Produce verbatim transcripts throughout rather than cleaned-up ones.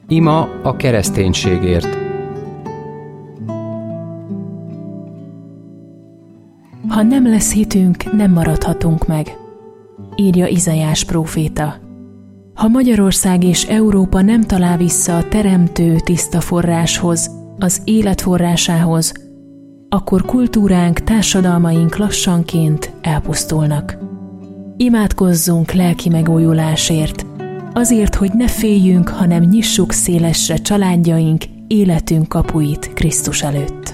Ima a kereszténységért. Ha nem lesz hitünk, nem maradhatunk meg, írja Izaiás próféta. Ha Magyarország és Európa nem talál vissza a teremtő tiszta forráshoz, az élet forrásához, akkor kultúránk, társadalmaink lassanként elpusztulnak. Imádkozzunk lelki megújulásért, azért, hogy ne féljünk, hanem nyissuk szélesre családjaink, életünk kapuit Krisztus előtt.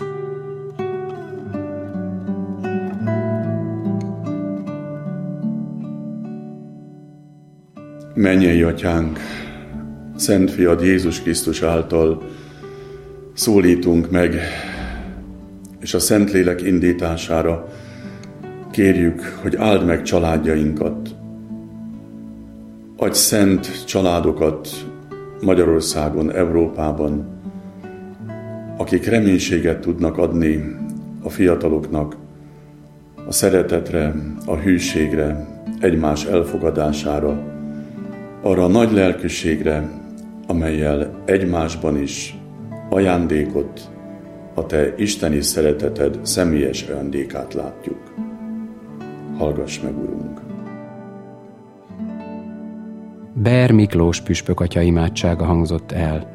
Mennyei Atyánk, Szent Fiad Jézus Krisztus által szólítunk meg, és a Szentlélek indítására kérjük, hogy áld meg családjainkat. Adj szent családokat Magyarországon, Európában, akik reménységet tudnak adni a fiataloknak, a szeretetre, a hűségre, egymás elfogadására, arra a nagy lelkűségre, amellyel egymásban is ajándékot, a Te isteni szereteted személyes ajándékát látjuk. Hallgass meg, Urunk! Ber Miklós püspök atya imádsága hangzott el.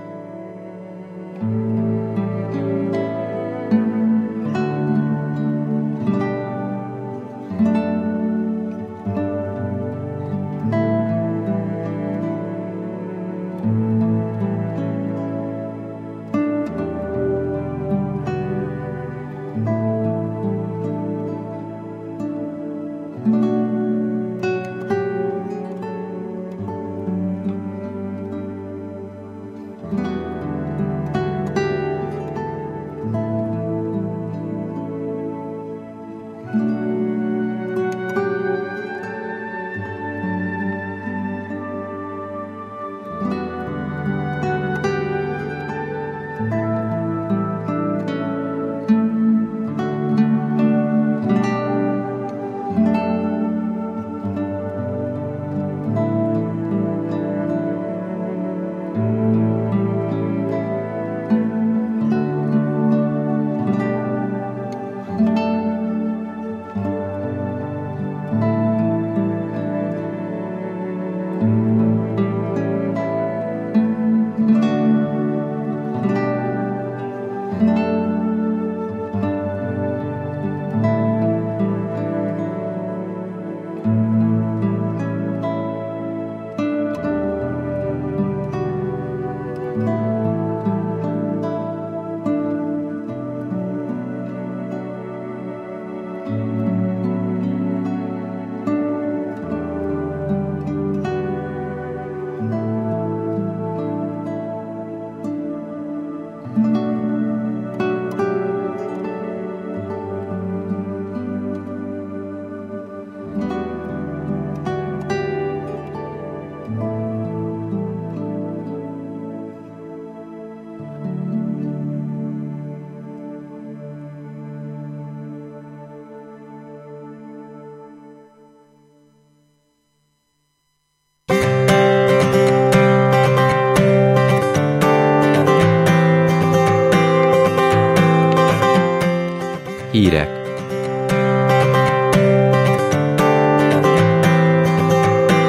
Hírek.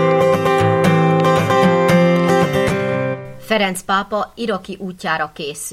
Ferenc pápa iraki útjára készül.